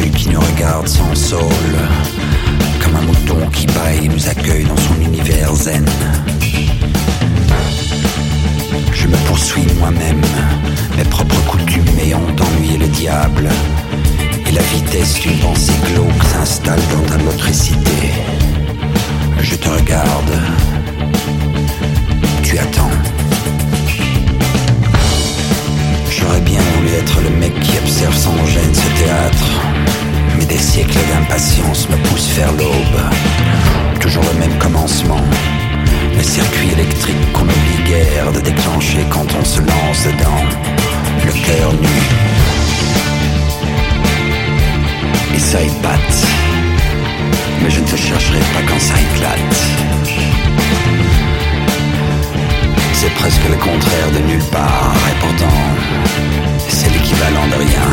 rue qui nous regarde sans saule, comme un mouton qui bâille et nous accueille dans son univers zen. Je me poursuis moi-même, mes propres coutumes ayant ennuyé le diable, et la vitesse d'une pensée glauque s'installe dans ta motricité. Je te regarde, tu attends. J'aurais bien voulu être le mec qui observe sans gêne ce théâtre, mais des siècles d'impatience me poussent vers l'aube. Toujours le même commencement, le circuit électrique qu'on oublie guère de déclencher quand on se lance dedans, le cœur nu. Et ça épate, mais je ne te chercherai pas quand ça éclate. C'est presque le contraire de nulle part, et pourtant, c'est l'équivalent de rien.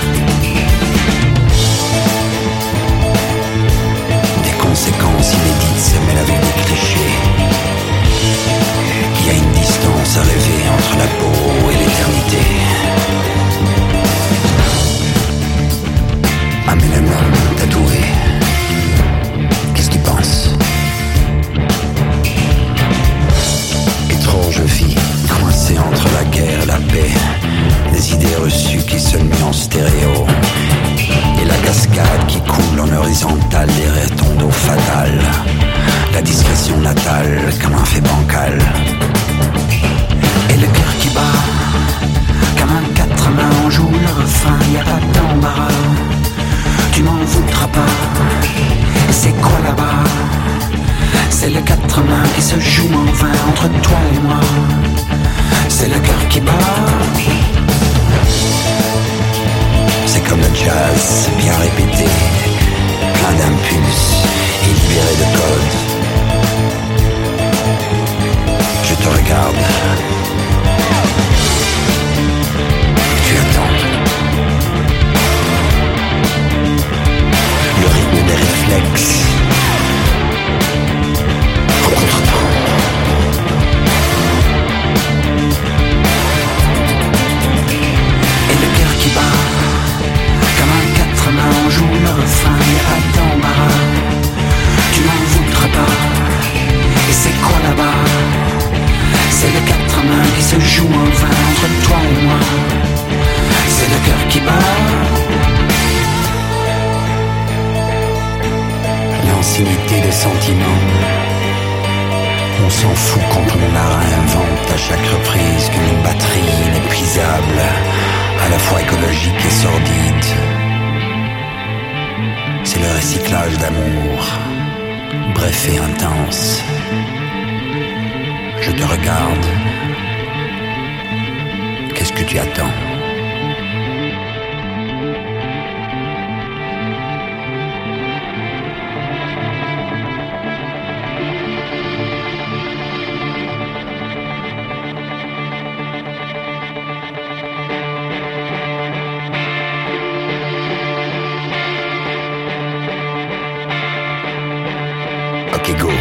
Des conséquences inédites se mêlent avec des clichés. Il y a une distance à rêver entre la peau et l'éternité. Ah mais le nom tatoué, qu'est-ce que tu penses? Et trop je vis, coincé entre la guerre et la paix, les idées reçues qui se muent en stéréo, et la cascade qui coule en horizontale derrière ton dos fatal, la discrétion natale comme un fait bancal. Et le cœur qui bat, comme un quatre mains, on joue le refrain, y a pas d'embarras. Tu m'en voudras pas, et c'est quoi là-bas? C'est le quatre mains qui se joue en vain entre toi et moi. C'est le cœur qui bat. C'est comme le jazz, bien répété, plein d'impulses et libéré de codes. Je te regarde. Tu attends. Le rythme des réflexes. Contre-temps. Et le cœur qui bat, comme un quatre mains, on joue le refrain, y'a pas d'embarras. Tu m'en voudras pas, et c'est quoi là-bas? C'est le quatre mains qui se joue en vain entre toi et moi. C'est le cœur qui bat. L'ancienneté des sentiments, on s'en fout quand mon marin invente à chaque reprise qu'une batterie inépuisable, à la fois écologique et sordide. C'est le recyclage d'amour, bref et intense. Je te regarde. Qu'est-ce que tu attends? Ok, go.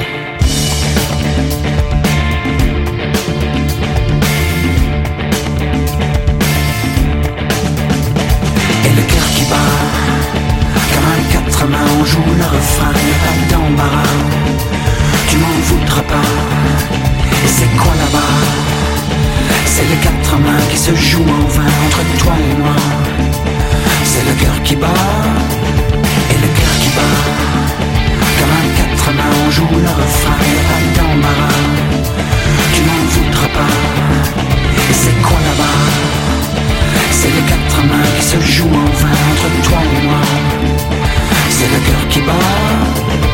Et le cœur qui bat, comme un quatre mains, on joue le refrain, y'a pas d'embarras. Tu m'en voudras pas, et c'est quoi là-bas? C'est les quatre mains qui se jouent en vain entre toi et moi. C'est le cœur qui bat, et le cœur qui bat, comme un quatre mains, on joue le refrain, y'a pas d'embarras. Tu m'en voudras pas, et c'est quoi là-bas? C'est les quatre mains qui se jouent en vain entre toi et moi. C'est le cœur qui bat.